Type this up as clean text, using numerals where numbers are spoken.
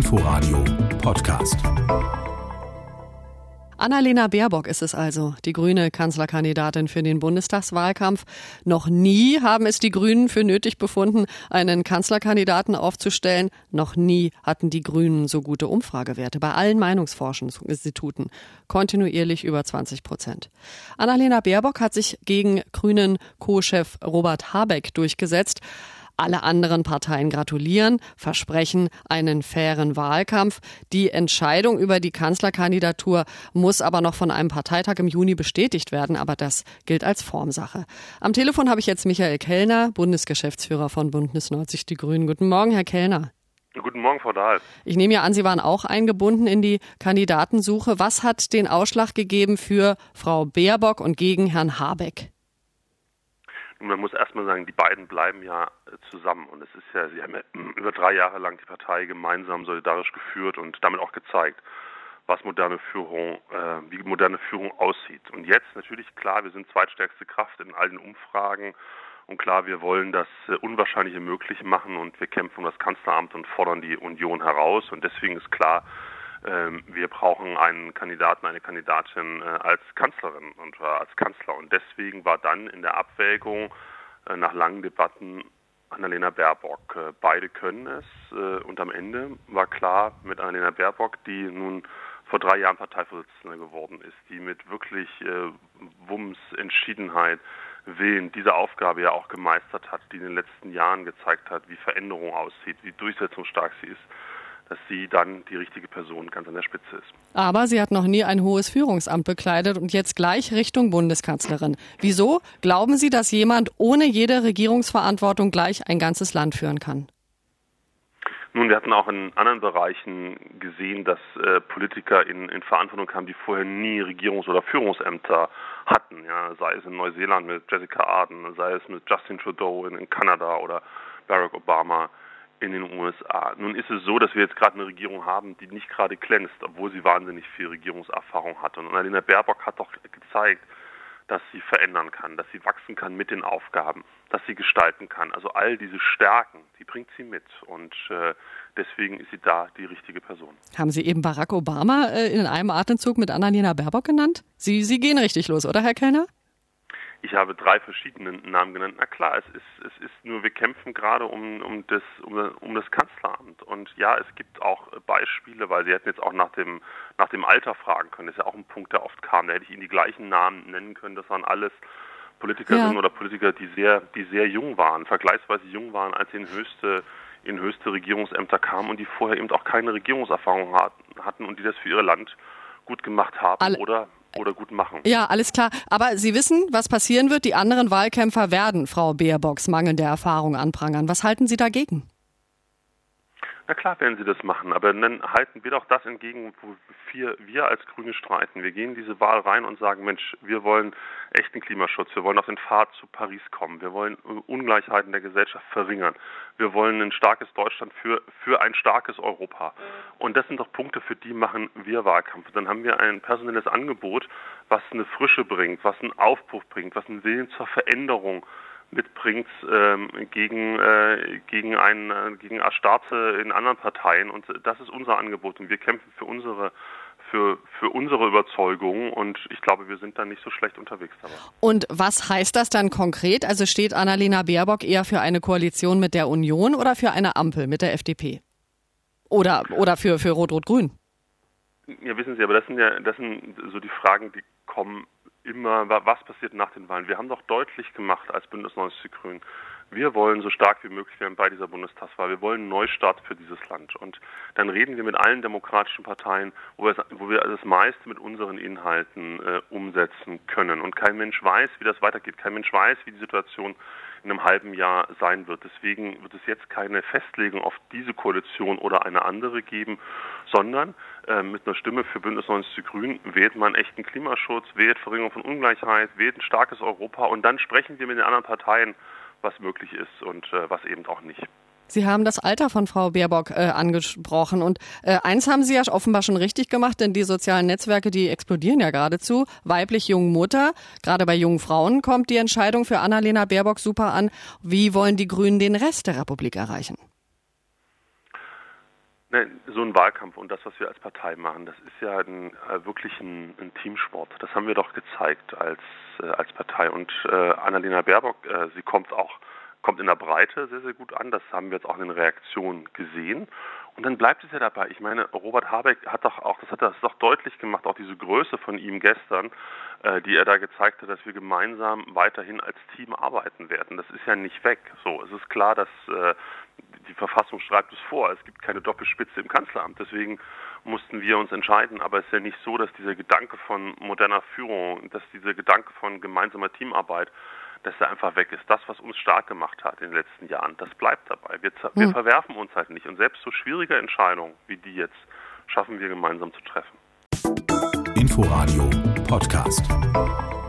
Inforadio Podcast. Annalena Baerbock ist es also, die grüne Kanzlerkandidatin für den Bundestagswahlkampf. Noch nie haben es die Grünen für nötig befunden, einen Kanzlerkandidaten aufzustellen. Noch nie hatten die Grünen so gute Umfragewerte bei allen Meinungsforschungsinstituten. Kontinuierlich über 20%. Annalena Baerbock hat sich gegen grünen Co-Chef Robert Habeck durchgesetzt. Alle anderen Parteien gratulieren, versprechen einen fairen Wahlkampf. Die Entscheidung über die Kanzlerkandidatur muss aber noch von einem Parteitag im Juni bestätigt werden, aber das gilt als Formsache. Am Telefon habe ich jetzt Michael Kellner, Bundesgeschäftsführer von Bündnis 90 Die Grünen. Guten Morgen, Herr Kellner. Guten Morgen, Frau Dahl. Ich nehme ja an, Sie waren auch eingebunden in die Kandidatensuche. Was hat den Ausschlag gegeben für Frau Baerbock und gegen Herrn Habeck? Man muss erstmal sagen, die beiden bleiben ja zusammen und es ist ja, sie haben ja über 3 Jahre lang die Partei gemeinsam solidarisch geführt und damit auch gezeigt, was wie moderne Führung aussieht. Und jetzt natürlich klar, wir sind zweitstärkste Kraft in all den Umfragen und klar, wir wollen das Unwahrscheinliche möglich machen und wir kämpfen um das Kanzleramt und fordern die Union heraus und deswegen ist klar, wir brauchen einen Kandidaten, eine Kandidatin als Kanzlerin und als Kanzler. Und deswegen war dann in der Abwägung nach langen Debatten Annalena Baerbock. Beide können es. Und am Ende war klar mit Annalena Baerbock, die nun vor 3 Jahren Parteivorsitzende geworden ist, die mit wirklich Wumms, Entschiedenheit, Willen diese Aufgabe ja auch gemeistert hat, die in den letzten Jahren gezeigt hat, wie Veränderung aussieht, wie durchsetzungsstark sie ist, dass sie dann die richtige Person ganz an der Spitze ist. Aber sie hat noch nie ein hohes Führungsamt bekleidet und jetzt gleich Richtung Bundeskanzlerin. Wieso glauben Sie, dass jemand ohne jede Regierungsverantwortung gleich ein ganzes Land führen kann? Nun, wir hatten auch in anderen Bereichen gesehen, dass Politiker in Verantwortung kamen, die vorher nie Regierungs- oder Führungsämter hatten. Ja, sei es in Neuseeland mit Jacinda Ardern, sei es mit Justin Trudeau in Kanada oder Barack Obama in den USA. Nun ist es so, dass wir jetzt gerade eine Regierung haben, die nicht gerade glänzt, obwohl sie wahnsinnig viel Regierungserfahrung hat. Und Annalena Baerbock hat doch gezeigt, dass sie verändern kann, dass sie wachsen kann mit den Aufgaben, dass sie gestalten kann. Also all diese Stärken, die bringt sie mit. Und deswegen ist sie da die richtige Person. Haben Sie eben Barack Obama in einem Atemzug mit Annalena Baerbock genannt? Sie gehen richtig los, oder Herr Kellner? Ich habe 3 verschiedene Namen genannt. Na klar, es ist nur, wir kämpfen gerade um das Kanzleramt. Und ja, es gibt auch Beispiele, weil Sie hätten jetzt auch nach dem Alter fragen können. Das ist ja auch ein Punkt, der oft kam. Da hätte ich Ihnen die gleichen Namen nennen können. Das waren alles Politikerinnen oder Politiker, die sehr jung waren, vergleichsweise jung waren, als sie in höchste Regierungsämter kamen und die vorher eben auch keine Regierungserfahrung hatten und die das für ihr Land gut gemacht haben oder gut machen. Ja, alles klar. Aber Sie wissen, was passieren wird. Die anderen Wahlkämpfer werden Frau Baerbocks mangelnde Erfahrung anprangern. Was halten Sie dagegen? Na klar werden sie das machen, aber dann halten wir doch das entgegen, wofür wir als Grüne streiten. Wir gehen in diese Wahl rein und sagen, Mensch, wir wollen echten Klimaschutz, wir wollen auf den Pfad zu Paris kommen, wir wollen Ungleichheiten der Gesellschaft verringern, wir wollen ein starkes Deutschland für ein starkes Europa. Und das sind doch Punkte, für die machen wir Wahlkampf. Dann haben wir ein personelles Angebot, was eine Frische bringt, was einen Aufbruch bringt, was einen Willen zur Veränderung mitbringt gegen Erstarrte in anderen Parteien, und das ist unser Angebot und wir kämpfen für unsere Überzeugungen und ich glaube, wir sind da nicht so schlecht unterwegs dabei. Und was heißt das dann konkret? Also steht Annalena Baerbock eher für eine Koalition mit der Union oder für eine Ampel mit der FDP? Oder für Rot-Rot-Grün? Ja, wissen Sie, aber das sind so die Fragen, die kommen immer, was passiert nach den Wahlen. Wir haben doch deutlich gemacht als Bündnis 90 Die Grünen, wir wollen so stark wie möglich werden bei dieser Bundestagswahl. Wir wollen einen Neustart für dieses Land. Und dann reden wir mit allen demokratischen Parteien, wo wir das meiste mit unseren Inhalten umsetzen können. Und kein Mensch weiß, wie das weitergeht. Kein Mensch weiß, wie die Situation in einem halben Jahr sein wird. Deswegen wird es jetzt keine Festlegung auf diese Koalition oder eine andere geben, sondern mit einer Stimme für Bündnis 90 Die Grünen wählt man echten Klimaschutz, wählt Verringerung von Ungleichheit, wählt ein starkes Europa und dann sprechen wir mit den anderen Parteien, was möglich ist und was eben auch nicht. Sie haben das Alter von Frau Baerbock angesprochen und eins haben Sie ja offenbar schon richtig gemacht, denn die sozialen Netzwerke, die explodieren ja geradezu. Weiblich jungen Mutter, gerade bei jungen Frauen kommt die Entscheidung für Annalena Baerbock super an. Wie wollen die Grünen den Rest der Republik erreichen? So ein Wahlkampf und das, was wir als Partei machen, das ist ja wirklich ein Teamsport. Das haben wir doch gezeigt als Partei. Und Annalena Baerbock, sie kommt in der Breite sehr, sehr gut an. Das haben wir jetzt auch in den Reaktionen gesehen. Und dann bleibt es ja dabei. Ich meine, Robert Habeck hat das doch deutlich gemacht, auch diese Größe von ihm gestern, die er da gezeigt hat, dass wir gemeinsam weiterhin als Team arbeiten werden. Das ist ja nicht weg. So, es ist klar, dass die Verfassung schreibt es vor. Es gibt keine Doppelspitze im Kanzleramt. Deswegen mussten wir uns entscheiden. Aber es ist ja nicht so, dass dieser Gedanke von moderner Führung, dass dieser Gedanke von gemeinsamer Teamarbeit, dass er einfach weg ist. Das, was uns stark gemacht hat in den letzten Jahren, das bleibt dabei. Wir verwerfen uns halt nicht. Und selbst so schwierige Entscheidungen wie die jetzt schaffen wir gemeinsam zu treffen. Inforadio Podcast.